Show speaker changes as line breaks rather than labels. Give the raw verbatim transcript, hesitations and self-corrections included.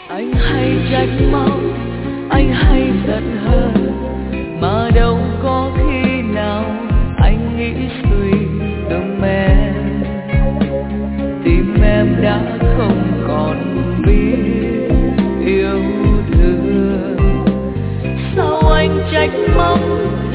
Anh hay trách móc, anh hay giận hờn, mà đâu có khi nào anh nghĩ suy tâm em. Tim em đã không còn biết yêu thương. Sao anh trách móc,